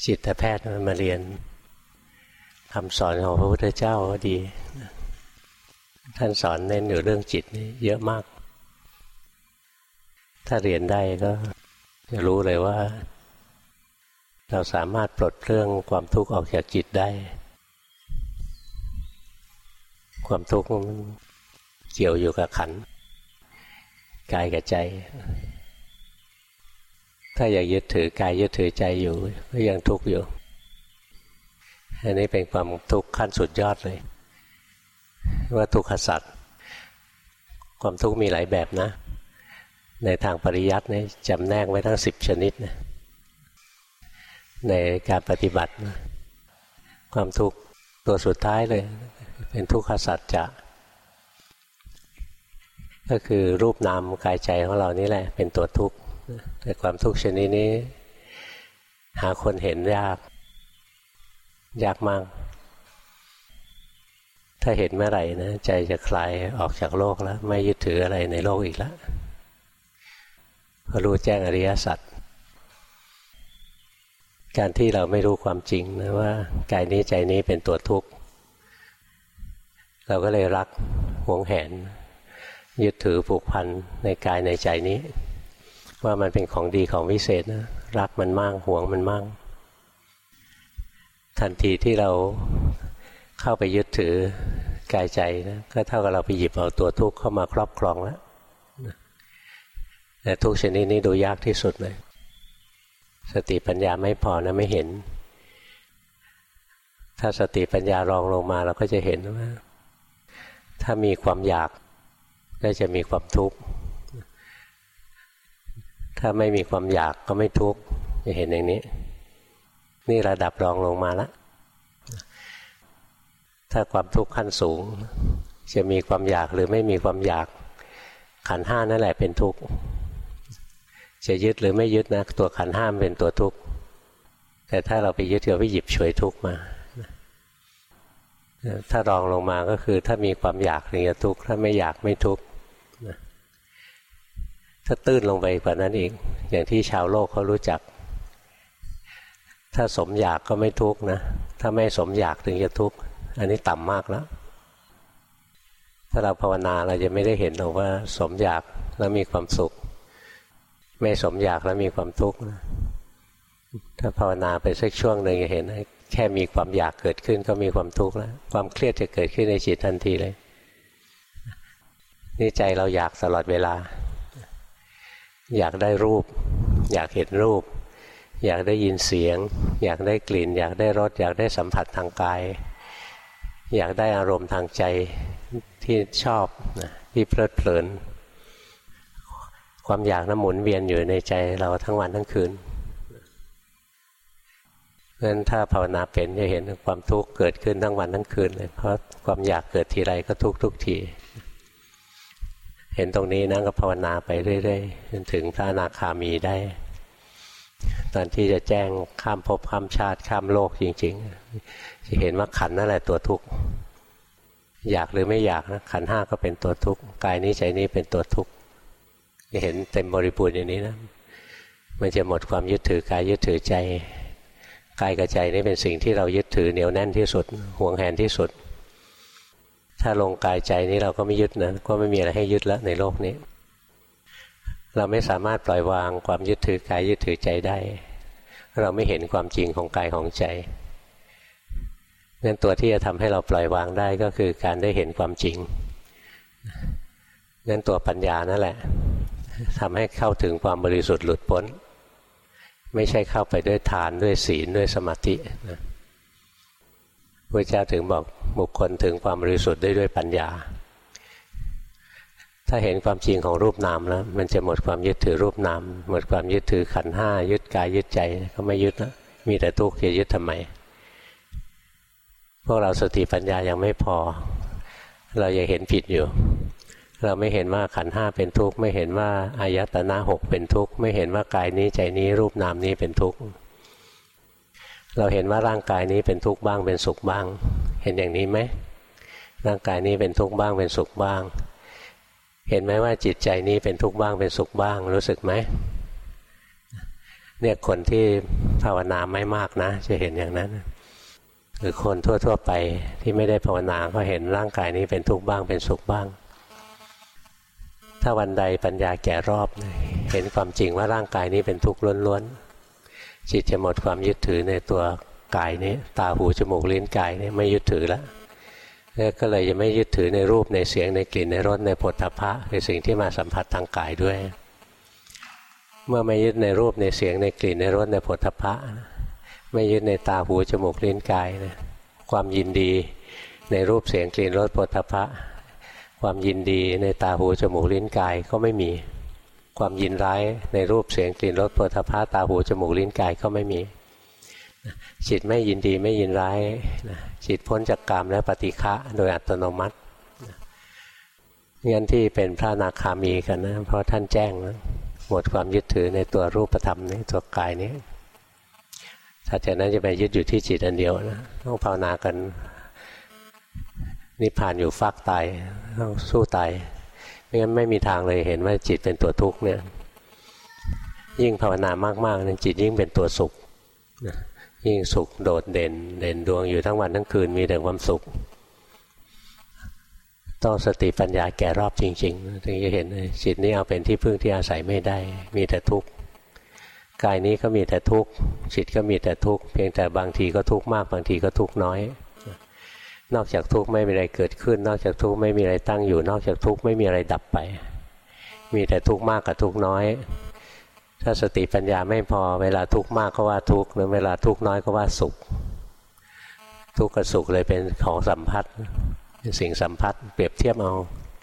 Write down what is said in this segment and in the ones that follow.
จิตแพทย์มาเรียนคำสอนของพระพุทธเจ้าก็ดีท่านสอนเน้นอยู่เรื่องจิตนี่เยอะมากถ้าเรียนได้ก็จะรู้เลยว่าเราสามารถปลดเรื่องความทุกข์ออกจากจิตได้ความทุกข์มันเกี่ยวอยู่กับขันธ์กายกับใจถ้าอยากยึดถือกายยึดถือใจอยู่ก็ยังทุกข์อยู่อันนี้เป็นความทุกข์ขั้นสุดยอดเลยว่าทุกขสัจความทุกข์มีหลายแบบนะในทางปริยัตินี่จำแนกไว้ทั้ง10 ชนิดนะในการปฏิบัตินะความทุกข์ตัวสุดท้ายเลยเป็นทุกขสัจจะก็คือรูปนามกายใจของเรานี่แหละเป็นตัวทุกข์แต่ความทุกข์ชนิดนี้หาคนเห็นยากมากถ้าเห็นเมื่อไหร่นะใจจะคลายออกจากโลกแล้วไม่ยึดถืออะไรในโลกอีกแล้วพอรู้แจ้งอริยสัจการที่เราไม่รู้ความจริงนะว่ากายนี้ใจนี้เป็นตัวทุกข์เราก็เลยรักหวงแหนยึดถือผูกพันในกายในใจนี้ว่ามันเป็นของดีของวิเศษนะรักมันมากหวงมันมากทันทีที่เราเข้าไปยึดถือกายใจนะก็เท่ากับเราไปหยิบเอาตัวทุกข์เข้ามาครอบครองแล้วแต่ทุกชนิดนี้ดูยากที่สุดเลยสติปัญญาไม่พอนะไม่เห็นถ้าสติปัญญารองลงมาเราก็จะเห็นว่าถ้ามีความอยากก็จะมีความทุกข์ถ้าไม่มีความอยากก็ไม่ทุกข์จะเห็นอย่างนี้นี่ระดับรองลงมาแล้วถ้าความทุกข์ขั้นสูงจะมีความอยากหรือไม่มีความอยากขันธ์ห้านั่นแหละเป็นทุกข์จะยึดหรือไม่ยึดนะตัวขันธ์ห้าเป็นตัวทุกข์แต่ถ้าเราไปยึดเราไปหยิบฉวยทุกข์มาถ้ารองลงมาก็คือถ้ามีความอยากถึงจะทุกข์ถ้าไม่อยากไม่ทุกข์ถ้าตื้นลงไปกว่านั้นอีกอย่างที่ชาวโลกเขารู้จักถ้าสมอยากก็ไม่ทุกข์นะถ้าไม่สมอยากถึงจะทุกข์อันนี้ต่ำมากแล้วถ้าเราภาวนาเราจะไม่ได้เห็นหรอกว่าสมอยากแล้วมีความสุขไม่สมอยากแล้วมีความทุกข์ถ้าภาวนาไปสักช่วงหนึ่งจะเห็นแค่มีความอยากเกิดขึ้นก็มีความทุกข์แล้วความเครียดจะเกิดขึ้นในจิตทันทีเลยนี่ใจเราอยากตลอดเวลาอยากได้รูปอยากเห็นรูปอยากได้ยินเสียงอยากได้กลิ่นอยากได้รสอยากได้สัมผัสทางกายอยากได้อารมณ์ทางใจที่ชอบที่เพลิดเพลินความอยากนั้นหมุนเวียนอยู่ในใจเราทั้งวันทั้งคืนเพราะฉะนั้นถ้าภาวนาเป็นจะเห็นความทุกข์เกิดขึ้นทั้งวันทั้งคืนเลยเพราะความอยากเกิดทีไรก็ทุกข์ทุกทีเห็นตรงนี้นะก็ภาวนาไปเรื่อยๆจนถึงพระอนาคามีได้ตอนที่จะแจ้งข้ามภพข้ามชาติข้ามโลกจริงๆจะเห็นว่าขันธ์นั่นแหละตัวทุกข์อยากหรือไม่อยากนะขันธ์ห้าก็เป็นตัวทุกข์กายนี้ใจนี้เป็นตัวทุกข์จะเห็นเต็มบริบูรณ์อย่างนี้นะมันจะหมดความยึดถือกายยึดถือใจกายกับใจนี่เป็นสิ่งที่เรายึดถือเหนียวแน่นที่สุดหวงแหนที่สุดถ้าลงกายใจนี้เราก็ไม่ยึดนะก็ไม่มีอะไรให้ยึดแล้วในโลกนี้เราไม่สามารถปล่อยวางความยึดถือกายยึดถือใจได้เราไม่เห็นความจริงของกายของใจงั้นตัวที่จะทำให้เราปล่อยวางได้ก็คือการได้เห็นความจริงงั้นตัวปัญญานั่นแหละทำให้เข้าถึงความบริสุทธิ์หลุดพ้นไม่ใช่เข้าไปด้วยทานด้วยศีลด้วยสมาธินะพระเจ้าถึงบอกบุคคลถึงความบริสุทธิ์ได้ด้วยปัญญาถ้าเห็นความจริงของรูปนามแล้วมันจะหมดความยึดถือรูปนามหมดความยึดถือขันธ์ห้ายึดกายยึดใจก็ไม่ยึดแล้วมีแต่ทุกข์จะยึดทำไมพวกเราสติปัญญายังไม่พอเรายังเห็นผิดอยู่เราไม่เห็นว่าขันธ์ห้าเป็นทุกข์ไม่เห็นว่าอายตนะหกเป็นทุกข์ไม่เห็นว่ากายนี้ใจนี้รูปนามนี้เป็นทุกข์เราเห็นว่าร่างกายนี้เป็นทุกข์บ้างเป็นสุขบ้างเห็นอย่างนี้ไหมร่างกายนี้เป็นทุกข์บ้างเป็นสุขบ้างเห็นไหมว่าจิตใจนี้เป็นทุกข์บ้างเป็นสุขบ้างรู้สึกไหมเนี่ยคนที่ภาวนาไม่มากนะจะเห็นอย่างนั้นหรือคนทั่วๆไปที่ไม่ได้ภาวนาก็เห็นร่างกายนี้เป็นทุกข์บ้างเป็นสุขบ้างถ้าวันใดปัญญาแก่รอบเห็นความจริงว่าร่างกายนี้เป็นทุกข์ล้วนๆจิตจะหมดความยึดถือในตัวกายนี้ตาหูจมูกลิ้นกายนี้ไม่ยึดถือแล้วก็เลยจะไม่ยึดถือในรูปในเสียงในกลิ่นในรสในโผฏฐัพพะคือสิ่งที่มาสัมผัสทางกายด้วยเมื่อไม่ยึดในรูปในเสียงในกลิ่นในรสในโผฏฐัพพะไม่ยึดในตาหูจมูกลิ้นกายนะความยินดีในรูปเสียงกลิ่นรสโผฏฐัพพะความยินดีในตาหูจมูกลิ้นกายก็ไม่มีความยินร้ายในรูปเสียงกลิ่นรสโผฏฐัพพะตาหูจมูกลิ้นกายก็ไม่มีจิตไม่ยินดีไม่ยินร้ายจิตพ้นจากกามและปฏิฆะโดยอัตโนมัติงั้นที่เป็นพระอนาคามีกันนะเพราะท่านแจ้งนะหมดความยึดถือในตัวรูปธรรมในตัวกายนี้ถ้าจากนั้นจะไปยึดอยู่ที่จิตอันเดียวนะต้องภาวนากันนิพพานอยู่ฟากตายต้องสู้ตายไม่งั้นไม่มีทางเลยเห็นว่าจิตเป็นตัวทุกข์เนี่ยยิ่งภาวนามากๆเนี่ยจิตยิ่งเป็นตัวสุขยิ่งสุขโดดเด่นดวงอยู่ทั้งวันทั้งคืนมีแต่ความสุขต้องสติปัญญาแก่รอบจริงๆถึงจะเห็นจิตนี้เอาเป็นที่พึ่งที่อาศัยไม่ได้มีแต่ทุกข์กายนี้ก็มีแต่ทุกข์จิตก็มีแต่ทุกข์เพียงแต่บางทีก็ทุกข์มากบางทีก็ทุกข์น้อยนอกจากทุกข์ไม่มีอะไรเกิดขึ้นนอกจากทุกข์ไม่มีอะไรตั้งอยู่นอกจากทุกข์ไม่มีอะไรดับไปมีแต่ทุกข์มากกับทุกข์น้อยถ้าสติปัญญาไม่พอเวลาทุกข์มากก็ว่าทุกข์หรือเวลาทุกข์น้อยก็ว่าสุขทุกข์กับสุขเลยเป็นของสัมผัสเป็นสิ่งสัมผัสเปรียบเทียบเอา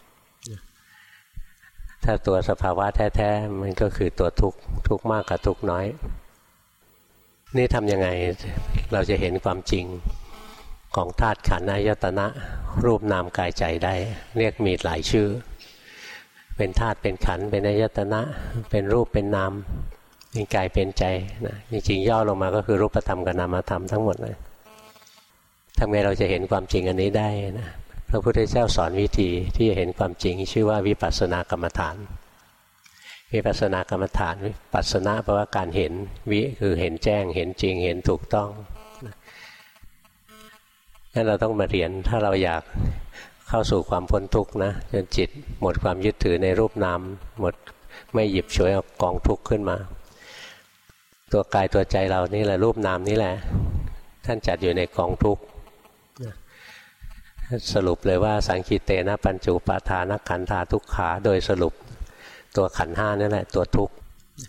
ถ้าตัวสภาวะแท้ๆมันก็คือตัวทุกข์ทุกข์มากกับทุกข์น้อยนี่ทำยังไงเราจะเห็นความจริงของธาตุขันธ์อายตนะรูปนามกายใจได้เรียกมีหลายชื่อเป็นธาตุเป็นขันธ์เป็นอายตนะเป็นรูปเป็นนามเป็นกายเป็นใจนะจริงๆย่อลงมาก็คือรูปธรรมกับนามธรรมทั้งหมดเลยทำไงเราจะเห็นความจริงอันนี้ได้นะพระพุทธเจ้าสอนวิธีที่จะเห็นความจริงชื่อว่าวิปัสสนากรรมฐานวิปัสสนากรรมฐานวิปัสสนาแปลว่าการเห็นวิคือเห็นแจ้งเห็นจริงเห็นถูกต้องงั้นเราต้องมาเรียนถ้าเราอยากเข้าสู่ความพ้นทุกข์นะจนจิตหมดความยึดถือในรูปนามหมดไม่หยิบฉวยเอากองทุกข์ขึ้นมาตัวกายตัวใจเรานี่แหละรูปนามนี่แหละท่านจัดอยู่ในกองทุกข์สรุปเลยว่าสังคิเตนะปัญจุปาทานขันธาทุกขาโดยสรุปตัวขันธ์ห้านั่นแหละตัวทุกข์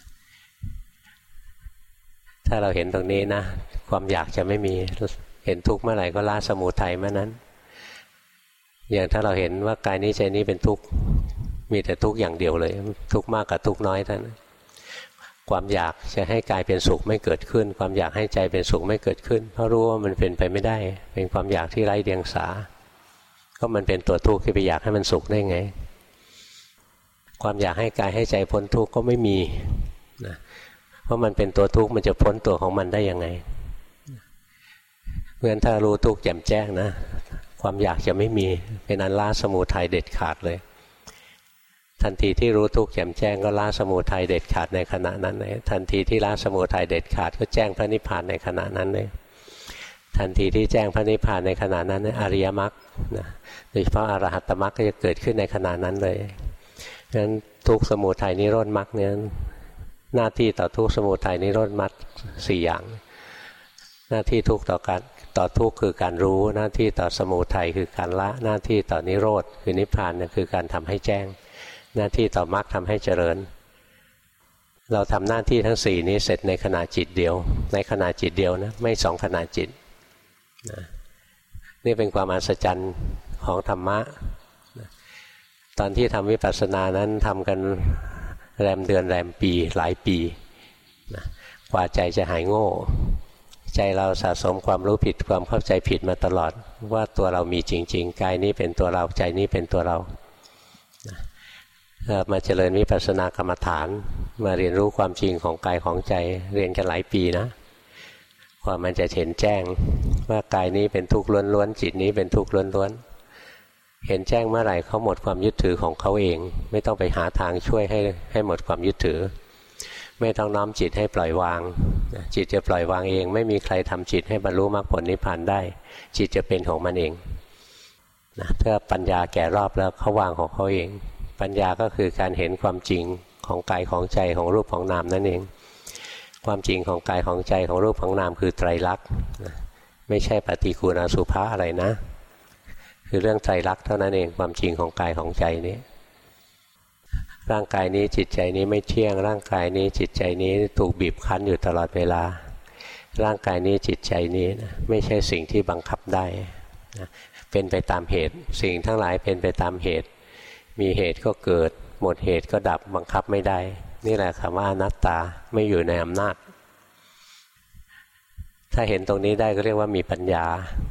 ถ้าเราเห็นตรงนี้นะความอยากจะไม่มีเห็นทุกข์เมื่อไหร่ก็ละสมุทัยเมื่อนั้นอย่างถ้าเราเห็นว่ากายนี้ใจนี้เป็นทุกข์มีแต่ทุกข์อย่างเดียวเลยทุกข์มากกับทุกข์น้อยเท่านั้นความอยากจะให้กายเป็นสุขไม่เกิดขึ้นความอยากให้ใจเป็นสุขไม่เกิดขึ้นเพราะรู้ว่ามันเป็นไปไม่ได้เป็นความอยากที่ไร้เดียงสาก็มันเป็นตัวทุกข์ที่ไปอยากให้มันสุขได้ไงความอยากให้กายให้ใจพ้นทุกข์ก็ไม่มีนะเพราะมันเป็นตัวทุกข์มันจะพ้นตัวของมันได้ยังไงเพราะฉะนั้นถ้ารู้ทุกข์แจ่มแจ้งนะความอยากจะไม่มีเป็นอันละสมุทัยเด็ดขาดเลยทันทีที่รู้ทุกข์แจ่มแจ้งก็ละสมุทัยเด็ดขาดในขณะนั้นเลยทันทีที่ละสมุทัยเด็ดขาดก็แจ้งพระนิพพานในขณะนั้นเลยทันทีที่แจ้งพระนิพพานในขณะนั้นอริยมรรคนะโดยเฉพาะอรหัตตมรรคก็จะเกิดขึ้นในขณะนั้นเลยเพราะฉะนั้นทุกข์สมุทัยนิโรธมรรคเนี่ยหน้าที่ต่อทุกข์สมุทัยนิโรธมรรค4อย่างหน้าที่ทุกข์ต่อทุกข์คือการรู้หน้าที่ต่อสมุทัยคือการละหน้าที่ต่อนิโรธคือนิพพานเนี่ยคือการทำให้แจ้งหน้าที่ต่อมรรคทำให้เจริญเราทำหน้าที่ทั้ง4นี้เสร็จในขณะจิตเดียวในขณะจิตเดียวนะไม่2ขณะจิตนะนี่เป็นความอัศจรรย์ของธรรมะนะตอนที่ทำวิปัสสนานั้นทำกันแรมเดือนแรมปีหลายปีนะกว่าใจจะหายโง่ใจเราสะสมความรู้ผิดความเข้าใจผิดมาตลอดว่าตัวเรามีจริงๆกายนี้เป็นตัวเราใจนี้เป็นตัวเรามาเจริญวิปัสสนากรรมฐานมาเรียนรู้ความจริงของกายของใจเรียนกันหลายปีนะกว่ามันจะเห็นแจ้งว่ากายนี้เป็นทุกข์ล้วนๆจิตนี้เป็นทุกข์ล้วนๆเห็นแจ้งเมื่อไหร่เขาหมดความยึดถือของเขาเองไม่ต้องไปหาทางช่วยให้หมดความยึดถือไม่ต้องน้อมจิตให้ปล่อยวางจิตจะปล่อยวางเองไม่มีใครทำจิตให้บรรลุมรรคผลนิพพานได้จิตจะเป็นของมันเองถ้าปัญญาแก่รอบแล้วเขาวางของเขาเองปัญญาก็คือการเห็นความจริงของกายของใจของรูปของนามนั่นเองความจริงของกายของใจของรูปของนามคือไตรลักษณ์ไม่ใช่ปฏิกูลอสุภะอะไรนะคือเรื่องไตรลักษณ์เท่านั้นเองความจริงของกายของใจนี้ร่างกายนี้จิตใจนี้ไม่เที่ยงร่างกายนี้จิตใจนี้ถูกบีบคั้นอยู่ตลอดเวลาร่างกายนี้จิตใจนี้นะไม่ใช่สิ่งที่บังคับได้นะเป็นไปตามเหตุสิ่งทั้งหลายเป็นไปตามเหตุมีเหตุก็เกิดหมดเหตุก็ดับบังคับไม่ได้นี่แหละคำว่าอนัตตาไม่อยู่ในอำนาจถ้าเห็นตรงนี้ได้ก็เรียกว่ามีปัญญา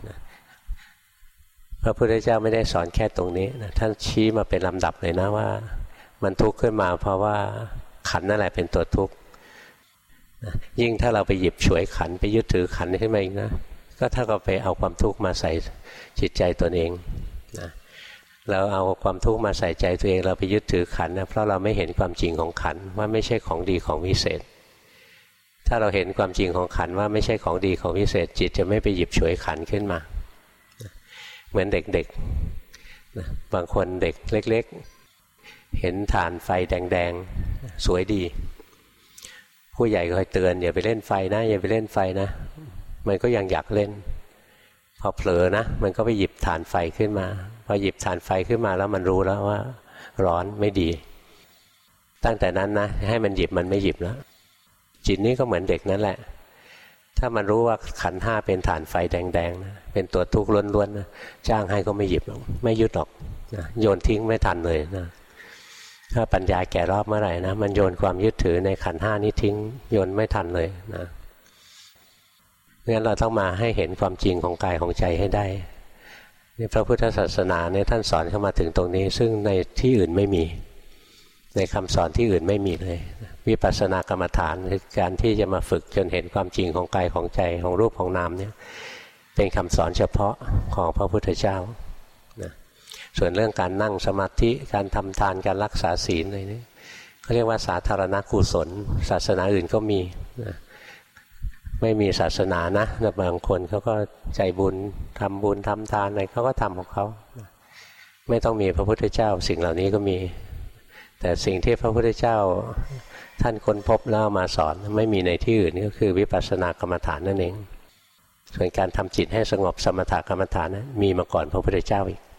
พระพุทธเจ้าไม่ได้สอนแค่ตรงนี้นะท่านชี้มาเป็นลำดับเลยนะว่ามันทุกข์ขึ้นมาเพราะว่าขันนั่นแหละเป็นตัวทุกข์ยิ่งถ้าเราไปหยิบฉวยขันไปยึดถือขันขึ้นมาอีกนะก็ถ้าเราไปเอาความทุกข์มาใส่จิตใจตนเองนะเราเอาความทุกข์มาใส่ใจตัวเองเราไปยึดถือขันนะเพราะเราไม่เห็นความจริงของขันว่าไม่ใช่ของดีของวิเศษถ้าเราเห็นความจริงของขันว่าไม่ใช่ของดีของวิเศษจิตจะไม่ไปหยิบฉวยขันขึ้นมาเหมือนเด็กๆบางคนเด็กเล็กๆเห็นถ่านไฟแดงๆสวยดีผู้ใหญ่คอยเตือนอย่าไปเล่นไฟนะอย่าไปเล่นไฟนะมันก็ยังอยากเล่นพอเผลอนะมันก็ไปหยิบถ่านไฟขึ้นมาพอหยิบถ่านไฟขึ้นมาแล้วมันรู้แล้วว่าร้อนไม่ดีตั้งแต่นั้นนะให้มันหยิบมันไม่หยิบแล้วจิตนี้ก็เหมือนเด็กนั่นแหละถ้ามันรู้ว่าขันธ์ห้าเป็นถ่านไฟแดงๆนะเป็นตัวทุกข์ล้วนๆนะจ้างให้ก็ไม่หยิบไม่ยึดหรอกนะโยนทิ้งไม่ทันเลยนะถ้าปัญญาแก่รอบเมื่อไหร่นะมันโยนความยึดถือในขันธ์ห้านี้ทิ้งโยนไม่ทันเลยนะงั้นเราต้องมาให้เห็นความจริงของกายของใจให้ได้นี่พระพุทธศาสนาเนี่ยท่านสอนเข้ามาถึงตรงนี้ซึ่งในที่อื่นไม่มีในคำสอนที่อื่นไม่มีเลยวิปัสสนากรรมฐานคือการที่จะมาฝึกจนเห็นความจริงของกายของใจของรูปของนามเนี่ยเป็นคำสอนเฉพาะของพระพุทธเจ้านะส่วนเรื่องการนั่งสมาธิการทำทานการรักษาศีลอะไรนี้เขาเรียกว่าสาธารณกุศลศาสนาอื่นก็มีนะไม่มีศาสนานะแต่บางคนเขาก็ใจบุญทำบุญทำทานอะไรเขาก็ทำของเขาไม่ต้องมีพระพุทธเจ้าสิ่งเหล่านี้ก็มีแต่สิ่งที่พระพุทธเจ้าท่านค้นพบแล้วมาสอนไม่มีในที่อื่นก็คือวิปัสสนากรรมฐานนั่นเองส่วนการทำจิตให้สงบสมถกรรมฐานนั้นมีมาก่อนพระพุทธเจ้าอีก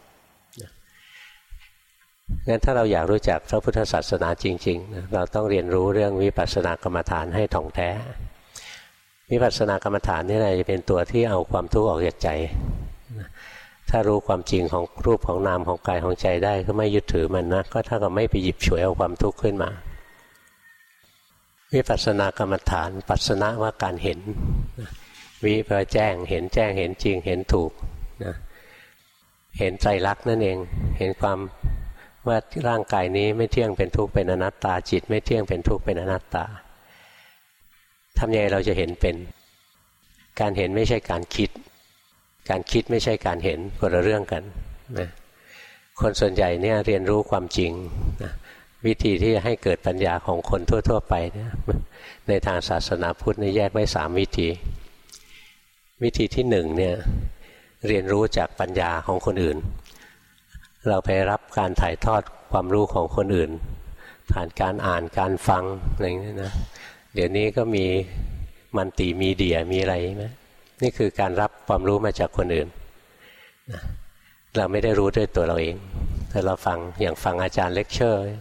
งั้นถ้าเราอยากรู้จักพระพุทธศาสนาจริงๆเราต้องเรียนรู้เรื่องวิปัสสนากรรมฐานให้ท่องแท้วิปัสสนากรรมฐานนี่แหละจะเป็นตัวที่เอาความทุกข์ออกจากใจถ้ารู้ความจริงของรูปของนามของกายของใจได้ก็ไม่ยึดถือมันนะก็เท่ากับไม่ไปหยิบฉวยเอาความทุกข์ขึ้นมาวิปัสสนากรรมฐานปัสสนะว่าการเห็นวิแปลว่าแจ้งเห็นแจ้งเห็นจริงเห็นถูกนะเห็นไตรลักษณ์นั่นเองเห็นความว่าร่างกายนี้ไม่เที่ยงเป็นทุกข์เป็นอนัตตาจิตไม่เที่ยงเป็นทุกข์เป็นอนัตตาทำยังไงเราจะเห็นเป็นการเห็นไม่ใช่การคิดการคิดไม่ใช่การเห็นคนละเรื่องกันนะคนส่วนใหญ่เนี่ยเรียนรู้ความจริงนะวิธีที่ให้เกิดปัญญาของคนทั่วๆไปเนี่ยในทางศาสนาพุทธนี่แยกไว้3วิธีวิธีที่1เนี่ยเรียนรู้จากปัญญาของคนอื่นเราไปรับการถ่ายทอดความรู้ของคนอื่นผ่านการอ่านการฟังอะไรอย่างนี้นะเดี๋ยวนี้ก็มีมัลติมีเดียมีอะไรไหมนี่คือการรับความรู้มาจากคนอื่นนะเราไม่ได้รู้ด้วยตัวเราเองแต่เราฟังอย่างฟังอาจารย์เลคเชอร์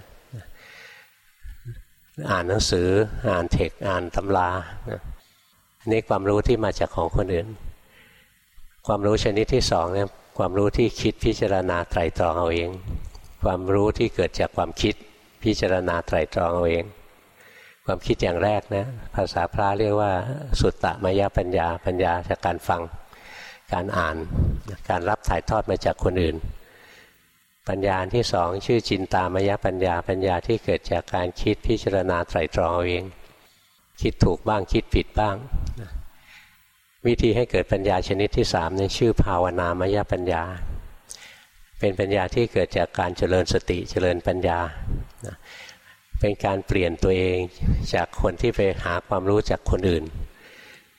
อ่านหนังสืออ่านเทคอ่านตำรานี่ความรู้ที่มาจากของคนอื่นความรู้ชนิดที่2เนี่ยความรู้ที่คิดพิจารณาไตรตรองเอาเองความรู้ที่เกิดจากความคิดพิจารณาไตรตรองเอาเองความคิดอย่างแรกนะภาษาพระเรียกว่าสุตตมยปัญญาปัญญาจากการฟังการอ่านการรับถ่ายทอดมาจากคนอื่นปัญญาที่2ชื่อจินตามยปัญญาปัญญาที่เกิดจากการคิดพิจารณาไตรตรองเอาเองคิดถูกบ้างคิดผิดบ้างวิธีให้เกิดปัญญาชนิดที่3นี่ชื่อภาวนามยปัญญาเป็นปัญญาที่เกิดจากการเจริญสติเจริญปัญญาเป็นการเปลี่ยนตัวเองจากคนที่ไปหาความรู้จากคนอื่น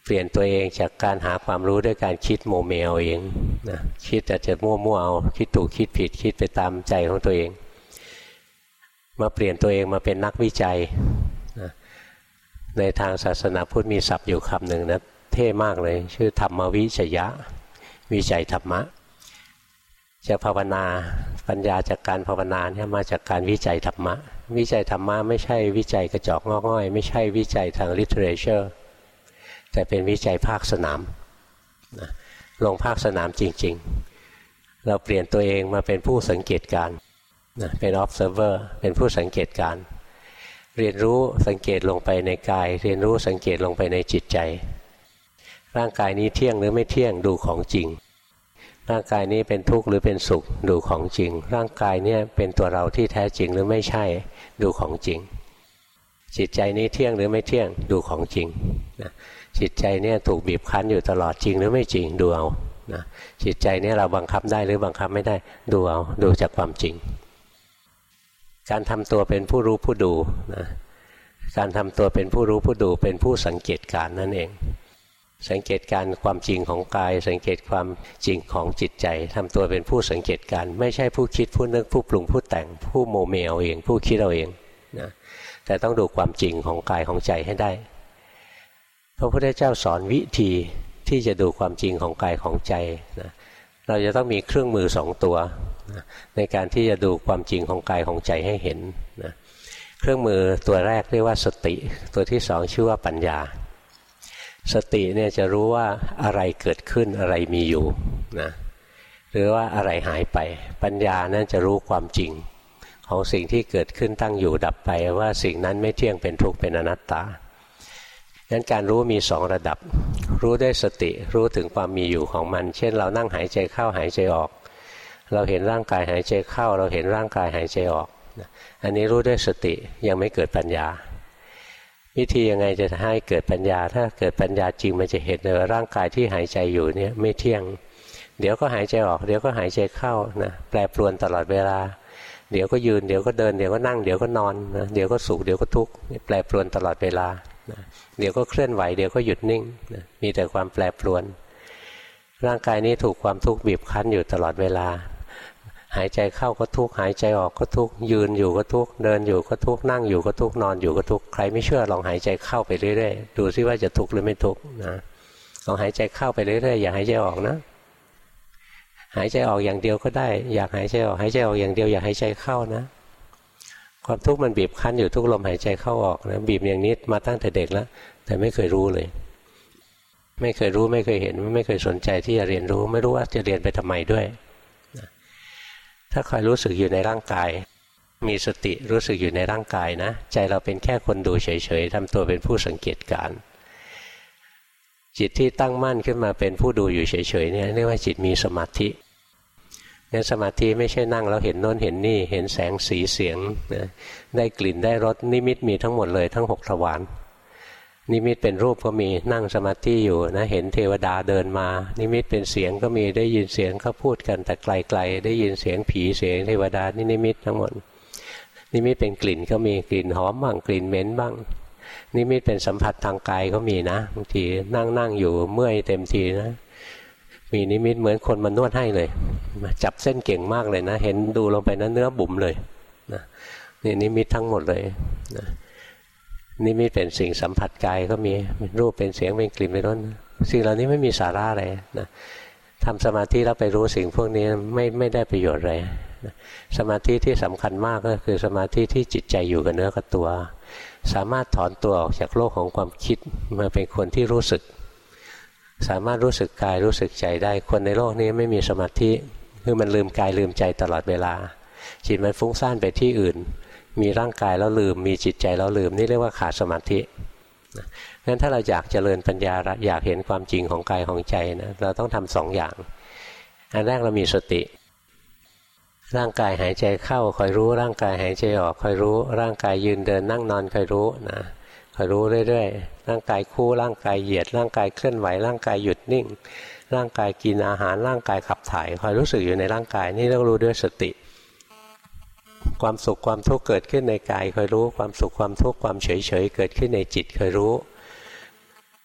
ปลี่ยนตัวเองจากการหาความรู้ด้วยการคิดโมเมเอาเองนะคิดแต่จะมั่วๆเอาคิดถูกคิดผิดคิดไปตามใจของตัวเองมาเปลี่ยนตัวเองมาเป็นนักวิจัยนะในทางศาสนาพุทธมีศัพท์อยู่คำหนึ่งนะเท่มากเลยชื่อธรรมวิจยะวิจัยธรรมะจะภาวนาปัญญาจากการภาวนาเนี่ยมาจากการวิจัยธรรมะวิจัยธรรมะไม่ใช่วิจัยกระจอกงอกง่อยไม่ใช่วิจัยทาง literature แต่เป็นวิจัยภาคสนามนะลงภาคสนามจริงๆเราเปลี่ยนตัวเองมาเป็นผู้สังเกตการนะเป็น observer เป็นผู้สังเกตการเรียนรู้สังเกตลงไปในกายเรียนรู้สังเกตลงไปในจิตใจร่างกายนี้เที่ยงหรือไม่เที่ยงดูของจริงร่างกายนี้เป็นทุกข์หรือเป็นสุขดูของจริงร่างกายเนี่ยเป็นตัวเราที่แท้จริงหรือไม่ใช่ดูของจริงจิตใจนี้เที่ยงหรือไม่เที่ยงดูของจริงนะจิตใจเนี่ยถูกบีบคั้นอยู่ตลอดจริงหรือไม่จริงดูเอานะจิตใจเนี่ยเราบังคับได้หรือบังคับไม่ได้ดูเอาดูจากความจริงการทำตัวเป็นผู้รู้ผู้ดูนะการทำตัวเป็นผู้รู้ผู้ดูเป็นผู้สังเกตการนั่นเองสังเกตการความจริงของกายสังเกตความจริงของจิตใจทำตัวเป็นผู้สังเกตการไม่ใช่ผู้คิดผู้นึกผู้ปรุงผู้แต่งผู้โมเมเอาเองผู้คิดเอาเองนะแต่ต้องดูความจริงของกายของใจให้ได้พระพุทธเจ้าสอนวิธีที่จะดูความจริงของกายของใจนะเราจะต้องมีเครื่องมือ2ตัวนะในการที่จะดูความจริงของกายของใจให้เห็นนะเครื่องมือตัวแรกเรียกว่าสติตัวที่2ชื่อว่าปัญญาสติเนี่ยจะรู้ว่าอะไรเกิดขึ้นอะไรมีอยู่นะหรือว่าอะไรหายไปปัญญานั้นจะรู้ความจริงของสิ่งที่เกิดขึ้นตั้งอยู่ดับไปว่าสิ่งนั้นไม่เที่ยงเป็นทุกข์เป็นอนัตตางั้นการรู้มี2ระดับรู้ด้วยสติรู้ถึงความมีอยู่ของมันเช่นเรานั่งหายใจเข้าหายใจออกเราเห็นร่างกายหายใจเข้าเราเห็นร่างกายหายใจออกอันนี้รู้ด้วยสติยังไม่เกิดปัญญาวิธียังไงจะให้เกิดปัญญาถ้าเกิดปัญญาจริงมันจะเห็นเลยว่าร่างกายที่หายใจอยู่เนี่ยไม่เที่ยงเดี๋ยวก็หายใจออกเดี๋ยวก็หายใจเข้านะแปรปรวนตลอดเวลาเดี๋ยวก็ยืนเดี๋ยวก็เดินเดี๋ยวก็นั่งเดี๋ยวก็นอนนะเดี๋ยวก็สุขเดี๋ยวก็ทุกข์แปรปรวนตลอดเวลานะเดี๋ยวก็เคลื่อนไหวเดี๋ยวก็หยุดนิ่งนะมีแต่ความแปรปรวนร่างกายนี้ถูกความทุกข์บีบคั้นอยู่ตลอดเวลาหายใจเข้าก็ทุกข์หายใจออกก็ทุกข์ยืนอยู่ก็ทุกข์เดินอยู่ก็ทุกข์นั่งอยู่ก็ทุกข์นอนอยู่ก็ทุกข์ใครไม่เชื่อลองหายใจเข้าไปเรื่อยๆดูซิว่าจะทุกข์หรือไม่ทุกข์นะลองหายใจเข้าไปเรื่อยๆอย่าหายใจออกนะหายใจออกอย่างเดียวก็ได้อยากหายใจออกหายใจออกอย่างเดียวอย่าหายใจเข้านะความทุกข์มันบีบคั้นอยู่ทุกลมหายใจเข้าออกนะบีบอย่างนี้มาตั้งแต่เด็กแล้วแต่ไม่เคยรู้เลยไม่เคยรู้ไม่เคยเห็นไม่เคยสนใจที่จะเรียนรู้ไม่รู้ว่าจะเรียนไปทำไมด้วยถ้าคอยรู้สึกอยู่ในร่างกายมีสติรู้สึกอยู่ในร่างกายนะใจเราเป็นแค่คนดูเฉยๆทำตัวเป็นผู้สังเกตการจิตที่ตั้งมั่นขึ้นมาเป็นผู้ดูอยู่เฉยๆเนี่ยเรียกว่าจิตมีสมาธิงั้นสมาธิไม่ใช่นั่งแล้วเห็นโน้นเห็นนี่เห็นแสงสีเสียงนะได้กลิ่นได้รสนิมิตมีทั้งหมดเลยทั้ง6ทวารนิมิตเป็นรูปก็มีนั่งสมาธิอยู่นะเห็นเทวดาเดินมานิมิตเป็นเสียงก็มีได้ยินเสียงเขาพูดกันแต่ไกลๆได้ยินเสียงผีเสียงเทวดานี่นิมิตทั้งหมดนิมิตเป็นกลิ่นก็มีกลิ่นหอมบ้างกลิ่นเหม็นบ้างนิมิตเป็นสัมผัสทางกายก็มีนะบางทีนั่งอยู่เมื่อยเต็มทีนะมีนิมิตเหมือนคนมานวดให้เลยจับเส้นเก่งมากเลยนะเห็นดูลงไปนะเนื้อบุ๋มเลยนะนี่นิมิตทั้งหมดเลยนะนิมิตเป็นสิ่งสัมผัสกายก็มีเป็นรูปเป็นเสียงเป็นกลิ่นเป็นรสสิ่งเหล่านี้ไม่มีสาระอะไรนะทำสมาธิแล้วไปรู้สิ่งพวกนี้ไม่ได้ประโยชน์อะไรนะสมาธิที่สำคัญมากก็คือสมาธิที่จิตใจอยู่กับเนื้อกับตัวสามารถถอนตัวออกจากโลกของความคิดมาเป็นคนที่รู้สึกสามารถรู้สึกกายรู้สึกใจได้คนในโลกนี้ไม่มีสมาธิคือมันลืมกายลืมใจตลอดเวลาจิตมันฟุ้งซ่านไปที่อื่นมีร่างกายแล้วลืมมีจิตใจแล้วลืมนี่เรียกว่าขาดสมาธิงั้นถ้าเราอยากเจริญปัญญาอยากเห็นความจริงของกายของใจนะเราต้องทำ2อย่างอันแรกเรามีสติร่างกายหายใจเข้าคอยรู้ร่างกายหายใจออกคอยรู้ร่างกายยืนเดินนั่งนอนคอยรู้นะคอยรู้เรื่อยๆร่างกายคู่ร่างกายเหยียดร่างกายเคลื่อนไหวร่างกายหยุดนิ่งร่างกายกินอาหารร่างกายขับถ่ายคอยรู้สึกอยู่ในร่างกายนี่ต้องรู้ด้วยสติความสุขความทุกข์เกิดขึ้นในกายคอยรู้ความสุขความทุกข์ความเฉยๆเกิดขึ้นในจิตคอยรู้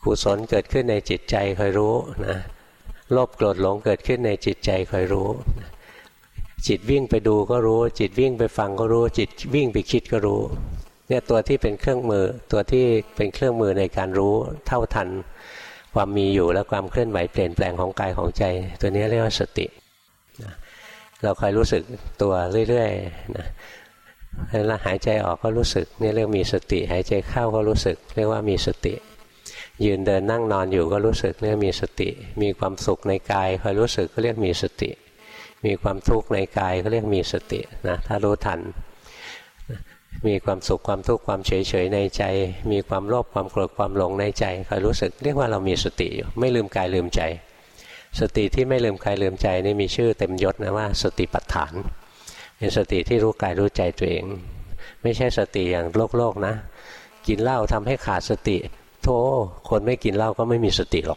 กุศลเกิดขึ้นในจิตใจคอยรู้นะโลภโกรธหลงเกิดขึ้นในจิตใจคอยรู้จิตวิ่งไปดูก็รู้จิตวิ่งไปฟังก็รู้จิตวิ่งไปคิดก็รู้เนี่ยตัวที่เป็นเครื่องมือตัวที่เป็นเครื่องมือในการรู้เท่าทันความมีอยู่และความเคลื่อนไหวเปลี่ยนแปลงของกายของใจตัวนี้เรียกว่าสติเราคอยรู้สึกตัวเรื่อยๆนะแล้วหายใจออกก็รู้สึกนี่เรียกมีสติหายใจเข้าก็รู้สึกเรียกว่ามีสติยืนเดินนั่งนอนอยู่ก็รู้สึกเรียกมีสติมีความสุขในกายคอยรู้สึกก็เรียกมีสติมีความทุกข์ในกายก็เรียกมีสตินะถ้ารู้ทันมีความสุขความทุกข์ความเฉยๆในใจมีความโลภความโกรธความหลงในใจคอยรู้สึกเรียกว่าเรามีสติอยู่ไม่ลืมกายลืมใจสติที่ไม่ลืมกายลืมใจนี่มีชื่อเต็มยศนะว่าสติปัฏฐานเป็นสติที่รู้กายรู้ใจตัวเองไม่ใช่สติอย่างโลกนะกินเหล้าทำให้ขาดสติโธ่คนไม่กินเหล้าก็ไม่มีสติหรอก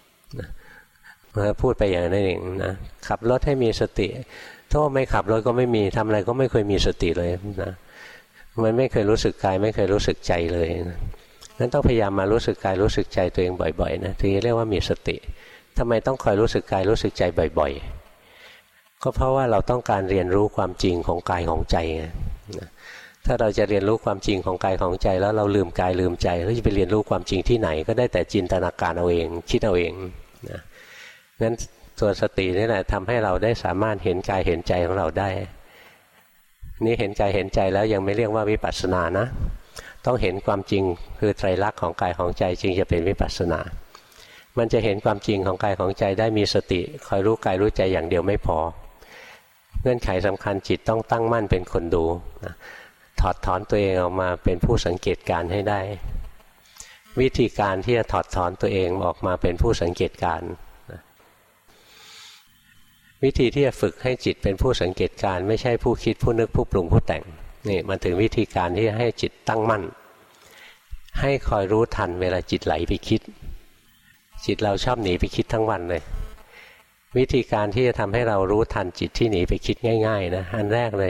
พูดไปอย่างนั้นเองนะขับรถให้มีสติโธ่ไม่ขับรถก็ไม่มีทำอะไรก็ไม่เคยมีสติเลยนะมันไม่เคยรู้สึกกายไม่เคยรู้สึกใจเลยนั้นต้องพยายามมารู้สึกกายรู้สึกใจตัวเองบ่อยๆนะถึงจะเรียกว่ามีสติทำไมต้องคอยรู้สึกกายรู้สึกใจบ่อยๆก็เพราะว่าเราต้องการเรียนรู้ความจริงของกายของใจไงถ้าเราจะเรียนรู้ความจริงของกายของใจแล้วเราลืมกายลืมใจแล้วจะไปเรียนรู้ความจริงที่ไหนก็ได้แต่จินตนาการเอาเองคิดเอาเองนะงั้นตัวสตินี่แหละทำให้เราได้สามารถเห็นกายเห็นใจของเราได้นี่เห็นกายเห็นใจแล้วยังไม่เรียกว่าวิปัสสนานะต้องเห็นความจริงคือไตรลักษณ์ของกายของใจจึงจะเป็นวิปัสสนามันจะเห็นความจริงของกายของใจได้มีสติคอยรู้กายรู้ใจอย่างเดียวไม่พอเงื่อนไขสำคัญจิตต้องตั้งมั่นเป็นคนดูนะถอดถอนตัวเองออกมาเป็นผู้สังเกตการให้ได้วิธีการที่จะถอดถอนตัวเองออกมาเป็นผู้สังเกตการวิธีที่จะฝึกให้จิตเป็นผู้สังเกตการไม่ใช่ผู้คิดผู้นึกผู้ปรุงผู้แต่งนี่มันถึงวิธีการที่ให้จิตตั้งมั่นให้คอยรู้ทันเวลาจิตไหลไปคิดจิตเราชอบหนีไปคิดทั้งวันเลยวิธีการที่จะทำให้เรารู้ทันจิตที่หนีไปคิดง่ายๆนะอันแรกเลย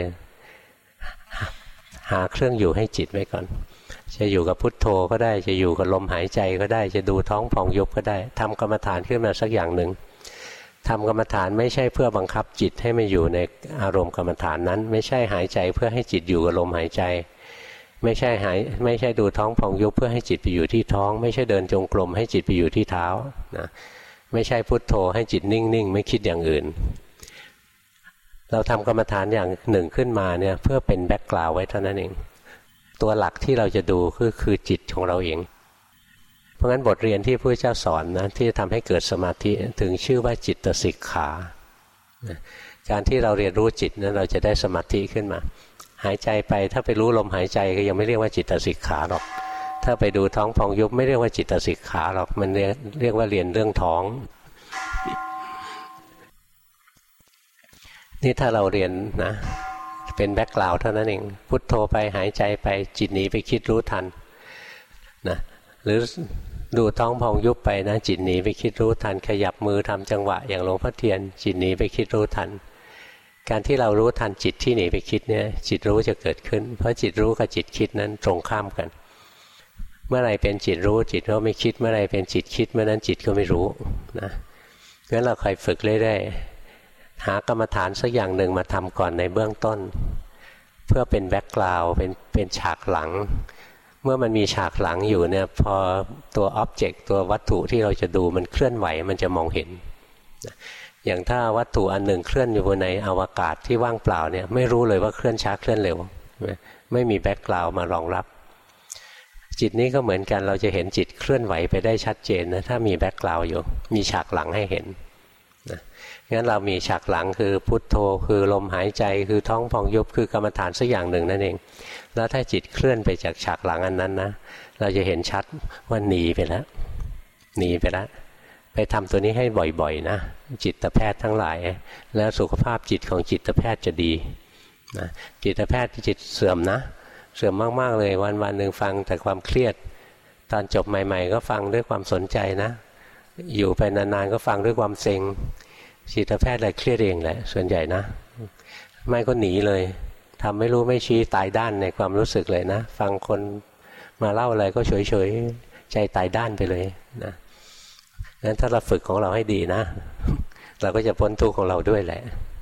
หาเครื่องอยู่ให้จิตไว้ก่อนจะอยู่กับพุทโธก็ได้จะอยู่กับลมหายใจก็ได้จะดูท้องพองยุบก็ได้ทำกรรมฐานขึ้นมาสักอย่างหนึ่งทำกรรมฐานไม่ใช่เพื่อบังคับจิตให้มาอยู่ในอารมณ์กรรมฐานนั้นไม่ใช่หายใจเพื่อให้จิตอยู่กับลมหายใจไม่ใช่ดูท้องพองยุบเพื่อให้จิตไปอยู่ที่ท้องไม่ใช่เดินจงกรมให้จิตไปอยู่ที่เท้านะไม่ใช่พุทโธให้จิตนิ่งๆไม่คิดอย่างอื่นเราทำกรรมฐานอย่างหนึ่งขึ้นมาเนี่ยเพื่อเป็นแบ็คกราวด์ไว้เท่านั้นเองตัวหลักที่เราจะดูคือจิตของเราเองเพราะงั้นบทเรียนที่พระเจ้าสอนนะที่จะทำให้เกิดสมาธิถึงชื่อว่าจิตสิกขาการที่เราเรียนรู้จิตนั้นเราจะได้สมาธิขึ้นมาหายใจไปถ้าไปรู้ลมหายใจก็ยังไม่เรียกว่าจิตสิกขาหรอกถ้าไปดูท้องพองยุบไม่เรียกว่าจิตสิกขาหรอกมันเรียกว่าเรียนเรื่องท้องนี่ถ้าเราเรียนนะเป็นแบ็คกราวด์เท่านั้นเองพุทโธไปหายใจไปจิตหนีไปคิดรู้ทันนะหรือดูท้องพองยุบไปนะจิตหนีไปคิดรู้ทันขยับมือทำจังหวะอย่างหลวงพ่อเทียนจิตหนีไปคิดรู้ทันการที่เรารู้ทันจิตที่หนีไปคิดเนี่ยจิตรู้จะเกิดขึ้นเพราะจิตรู้กับจิตคิดนั้นตรงข้ามกันเมื่อไรเป็นจิตรู้จิตก็ไม่คิดเมื่อไรเป็นจิตคิดเมื่อนั้นจิตก็ไม่รู้นะงั้นเราคอยฝึกเรื่อยๆหากรรมฐานสักอย่างหนึ่งมาทำก่อนในเบื้องต้นเพื่อเป็นแบ็คกราวด์เป็นฉากหลังเมื่อมันมีฉากหลังอยู่เนี่ยพอตัวอ็อบเจกต์ตัววัตถุที่เราจะดูมันเคลื่อนไหวมันจะมองเห็นอย่างถ้าวัตถุอันหนึ่งเคลื่อนอยู่บนในอวกาศที่ว่างเปล่าเนี่ยไม่รู้เลยว่าเคลื่อนช้าเคลื่อนเร็วไม่มีแบ็คกราวด์มารองรับจิตนี้ก็เหมือนกันเราจะเห็นจิตเคลื่อนไหวไปได้ชัดเจนนะถ้ามีแบ็คกราวด์อยู่มีฉากหลังให้เห็นนะงั้นเรามีฉากหลังคือพุทโธคือลมหายใจคือท้องพองยุบคือกรรมฐานสักอย่างหนึ่งนั่นเองแล้วถ้าจิตเคลื่อนไปจากฉากหลังอันนั้นนะเราจะเห็นชัดว่าหนีไปแล้วไปทำตัวนี้ให้บ่อยๆนะจิตแพทย์ทั้งหลายแล้วสุขภาพจิตของจิตแพทย์จะดีนะจิตแพทย์จิตเสื่อมนะเสื่อมมากๆเลยวันๆหนึ่งฟังแต่ความเครียดตอนจบใหม่ๆก็ฟังด้วยความสนใจนะอยู่ไปนานๆก็ฟังด้วยความเซ็งจิตแพทย์อะไรเครียดเองแหละส่วนใหญ่นะไม่ก็หนีเลยทำไม่รู้ไม่ชี้ตายด้านในความรู้สึกเลยนะฟังคนมาเล่าอะไรก็เฉยใจตายด้านไปเลยนะงั้นถ้าเราฝึกของเราให้ดีนะเราก็จะพ้นทุกข์ของเราด้วยแหละ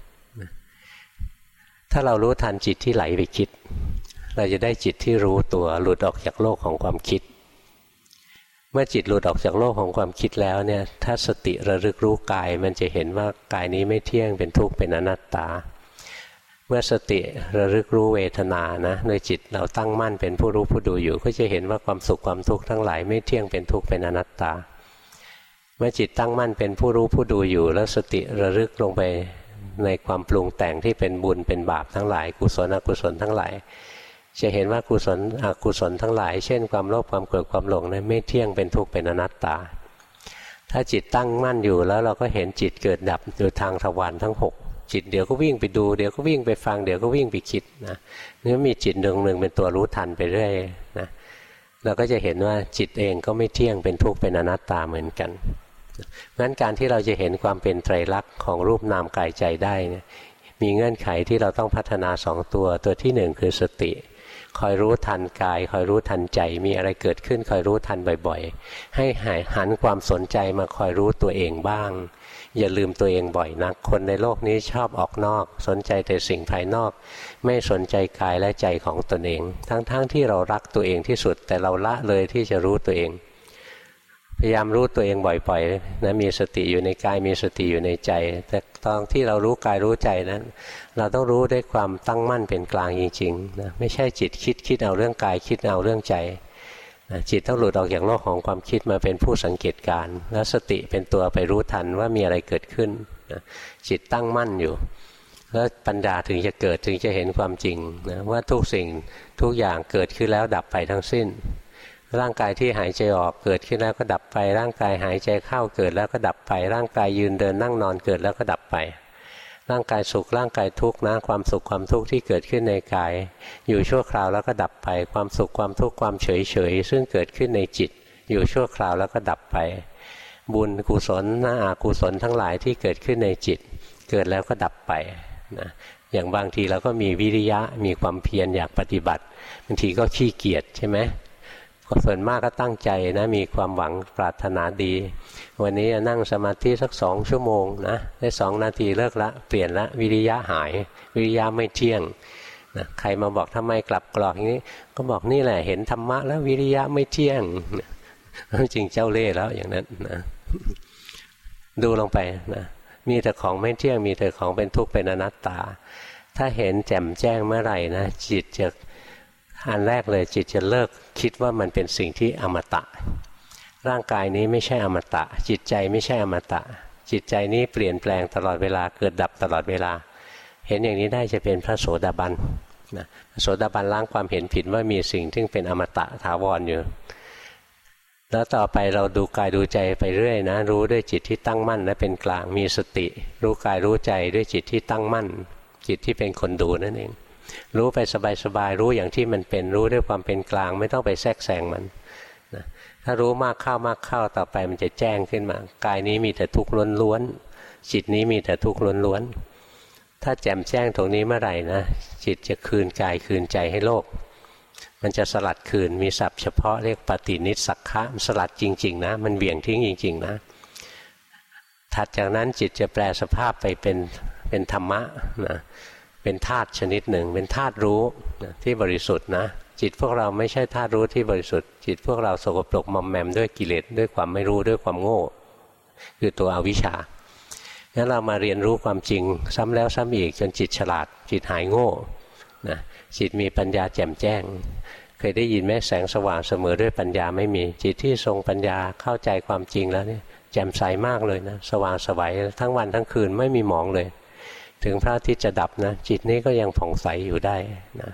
ถ้าเรารู้ทันจิตที่ไหลไปคิดเราจะได้จิตที่รู้ตัวหลุดออกจากโลกของความคิดเมื่อจิตหลุดออกจากโลกของความคิดแล้วเนี่ยถ้าสติระลึกรู้กายมันจะเห็นว่ากายนี้ไม่เที่ยงเป็นทุกข์เป็นอนัตตาเมื่อสติระลึกรู้เวทนานะโดยจิตเราตั้งมั่นเป็นผู้รู้ผู้ดูอยู่ก็จะเห็นว่าความสุขความทุกข์ทั้งหลายไม่เที่ยงเป็นทุกข์เป็นอนัตตาเมื่อจิตตั้งมั่นเป็นผู้รู้ผู้ดูอยู่แล้วสติระลึกลงไปในความปรุงแต่งที่เป็นบุญเป็นบาปทั้งหลายกุศลอกุศลทั้งหลายจะเห็นว่ากุศลอกุศลทั้งหลายเช่นความโลภความโกรธความหลงนั้นไม่เที่ยงเป็นทุกข์เป็นอนัตตาถ้าจิตตั้งมั่นอยู่แล้วเราก็เห็นจิตเกิดดับอยู่ทางทวารทั้ง6จิตเดี๋ยวก็วิ่งไปดูเดี๋ยวก็วิ่งไปฟังเดี๋ยวก็วิ่งไปคิดนะนี่มีจิตหนึ่งเป็นตัวรู้ทันไปเรื่อยนะเราก็จะเห็นว่าจิตเองก็ไม่เที่ยงเป็นทุกข์เป็นอนัตตาเหมือนกันงั้นการที่เราจะเห็นความเป็นไตรลักษณ์ของรูปนามกายใจได้เนี่ยมีเงื่อนไขที่เราต้องพัฒนา2ตัวที่1คือสติคอยรู้ทันกายคอยรู้ทันใจมีอะไรเกิดขึ้นคอยรู้ทันบ่อยๆให้หันความสนใจมาคอยรู้ตัวเองบ้างอย่าลืมตัวเองบ่อยนักคนในโลกนี้ชอบออกนอกสนใจแต่สิ่งภายนอกไม่สนใจกายและใจของตนเองทั้งที่เรารักตัวเองที่สุดแต่เราละเลยที่จะรู้ตัวเองพยายามรู้ตัวเองบ่อยๆนะมีสติอยู่ในกายมีสติอยู่ในใจแต่ตอนที่เรารู้กายรู้ใจนั้นเราต้องรู้ด้วยความตั้งมั่นเป็นกลางจริงๆนะไม่ใช่จิตคิดเอาเรื่องกายคิดเอาเรื่องใจนะจิตต้องหลุดออกจากโลกของความคิดมาเป็นผู้สังเกตการณ์แล้วสติเป็นตัวไปรู้ทันว่ามีอะไรเกิดขึ้นนะจิตตั้งมั่นอยู่แล้วปัญญาถึงจะเกิดถึงจะเห็นความจริงนะว่าทุกสิ่งทุกอย่างเกิดขึ้นแล้วดับไปทั้งสิ้นร่างกายที่หายใจออกเกิดขึ้นแล้วก็ดับไปร่างกายหายใจเข้าเกิดแล้วก็ดับไปร่างกายยืนเดินนั่งนอนเกิดแล้วก็ดับไปร่างกายสุขร่างกายทุกข์นะความสุขความทุกข์ที่เกิดขึ้นในกายอยู่ชั่วคราวแล้วก็ดับไปความสุขความทุกข์ความเฉยซึ่งเกิดขึ้นในจิตอยู่ชั่วคราวแล้วก็ดับไปบุญกุศลอกุศลทั้งหลายที่เกิดขึ้นในจิตเกิดแล้วก็ดับไปนะอย่างบางทีเราก็มีวิริยะมีความเพียรอยากปฏิบัติบางทีก็ขี้เกียจใช่ไหมส่วนมากก็ตั้งใจนะมีความหวังปรารถนาดีวันนี้นั่งสมาธิสัก2 ชั่วโมงนะได้2 นาทีเลิกละเปลี่ยนละวิริยะหายวิริยะไม่เที่ยงนะใครมาบอกทำไมกลับกรอกอย่างนี้ก็บอกนี่แหละเห็นธรรมะแล้ววิริยะไม่เที่ยงจริงเจ้าเล่ห์แล้วอย่างนั้นนะดูลงไปนะมีแต่ของไม่เที่ยงมีแต่ของเป็นทุกข์เป็นอนัตตาถ้าเห็นแจ่มแจ้งเมื่อไหร่นะจิตจะอันแรกเลยจิตจะเลิกคิดว่ามันเป็นสิ่งที่อมตะร่างกายนี้ไม่ใช่อมตะจิตใจไม่ใช่อมตะจิตใจนี้เปลี่ยนแปลงตลอดเวลาเกิดดับตลอดเวลาเห็นอย่างนี้ได้จะเป็นพระโสดาบันนะพระโสดาบันล้างความเห็นผิดว่ามีสิ่งที่เป็นอมตะถาวรอยู่แล้วต่อไปเราดูกายดูใจไปเรื่อยนะรู้ด้วยจิตที่ตั้งมั่นและเป็นกลางมีสติรู้กายรู้ใจด้วยจิตที่ตั้งมั่นจิตที่เป็นคนดูนั่นเองรู้ไปสบายๆรู้อย่างที่มันเป็นรู้ด้วยความเป็นกลางไม่ต้องไปแทรกแซงมันนะถ้ารู้มากเข้าต่อไปมันจะแจ้งขึ้นมากายนี้มีแต่ทุกข์ล้วนๆจิตนี้มีแต่ทุกข์ล้วนๆถ้าแจ่มแจ้งตรงนี้เมื่อไหร่นะจิตจะคืนกายคืนใจให้โลกมันจะสลัดคืนมีศัพท์เฉพาะเรียกปฏินิสสักขะมันสลัดจริงๆนะมันเบี่ยงทิ้งจริงๆนะถัดจากนั้นจิตจะแปลสภาพไปเป็นธรรมะนะเป็นธาตุชนิดหนึ่งเป็นธาตุรู้ที่บริสุทธิ์นะจิตพวกเราไม่ใช่ธาตุรู้ที่บริสุทธิ์จิตพวกเราสกปรกมอมแมมด้วยกิเลสด้วยความไม่รู้ด้วยความโง่คือตัวอวิชชางั้นเรามาเรียนรู้ความจริงซ้ำแล้วซ้ำอีกจนจิตฉลาดจิตหายโง่นะจิตมีปัญญาแจ่มแจ้งเคยได้ยินไหมแสงสว่างเสมอด้วยปัญญาไม่มีจิตที่ทรงปัญญาเข้าใจความจริงแล้วเนี่ยแจ่มใสมากเลยนะสว่างไสวทั้งวันทั้งคืนไม่มีหมองเลยถึงพระอาทิตย์จะดับนะจิตนี้ก็ยังผ่องใสอยู่ได้นะ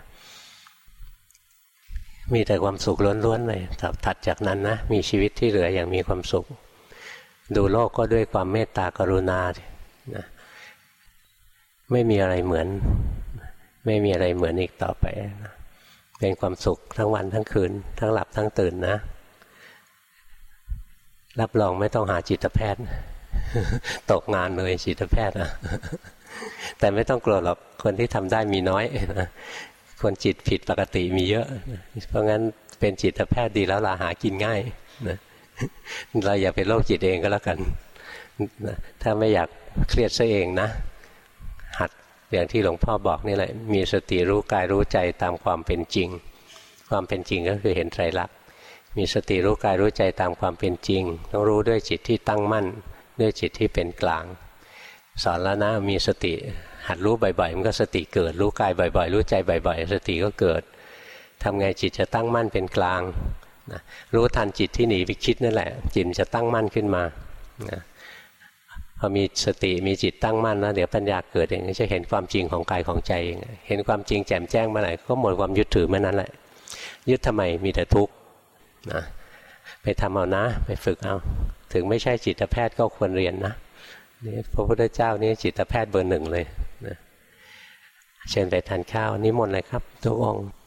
มีแต่ความสุขล้วนๆเลยถัดจากนั้นนะมีชีวิตที่เหลืออย่างมีความสุขดูโลกก็ด้วยความเมตตากรุณานะไม่มีอะไรเหมือนไม่มีอะไรเหมือนอีกต่อไปนะเป็นความสุขทั้งวันทั้งคืนทั้งหลับทั้งตื่นนะรับรองไม่ต้องหาจิตแพทย์ตกงานเลยจิตแพทย์นะแต่ไม่ต้องกลัวหรอกคนที่ทำได้มีน้อยนะคนจิตผิดปกติมีเยอะเพราะงั้นเป็นจิตแพทย์ดีแล้วล่ะหากินง่ายนะเราอย่าเป็นโรคจิตเองก็แล้วกันนะถ้าไม่อยากเครียดซะเองนะหัดอย่างที่หลวงพ่อบอกนี่แหละมีสติรู้กายรู้ใจตามความเป็นจริงความเป็นจริงก็คือเห็นไตรลักษณ์มีสติรู้กายรู้ใจตามความเป็นจริงต้องรู้ด้วยจิตที่ตั้งมั่นด้วยจิตที่เป็นกลางสอนแล้วนะมีสติหัดรู้บ่อยๆมันก็สติเกิดรู้กายบ่อยๆรู้ใจบ่อยๆสติก็เกิดทำไงจิตจะตั้งมั่นเป็นกลางนะรู้ทันจิตที่หนีไปคิดนั่นแหละจิตจะตั้งมั่นขึ้นมานะพอมีสติมีจิตตั้งมั่นนะเดี๋ยวปัญญาเกิดเองจะเห็นความจริงของกายของใจเองเห็นความจริงแจ่มแจ้งเมื่อไหร่ก็หมดความยึดถือเมื่อนั้นแหละยึดทำไมมีแต่ทุกข์นะไปทำเอานะไปฝึกเอาถึงไม่ใช่จิตแพทย์ก็ควรเรียนนะนี่พระพุทธเจ้านี่จิตแพทย์เบอร์ 1เลยนะเชิญไปทานข้าวนิมนต์เลยครับทุกองค์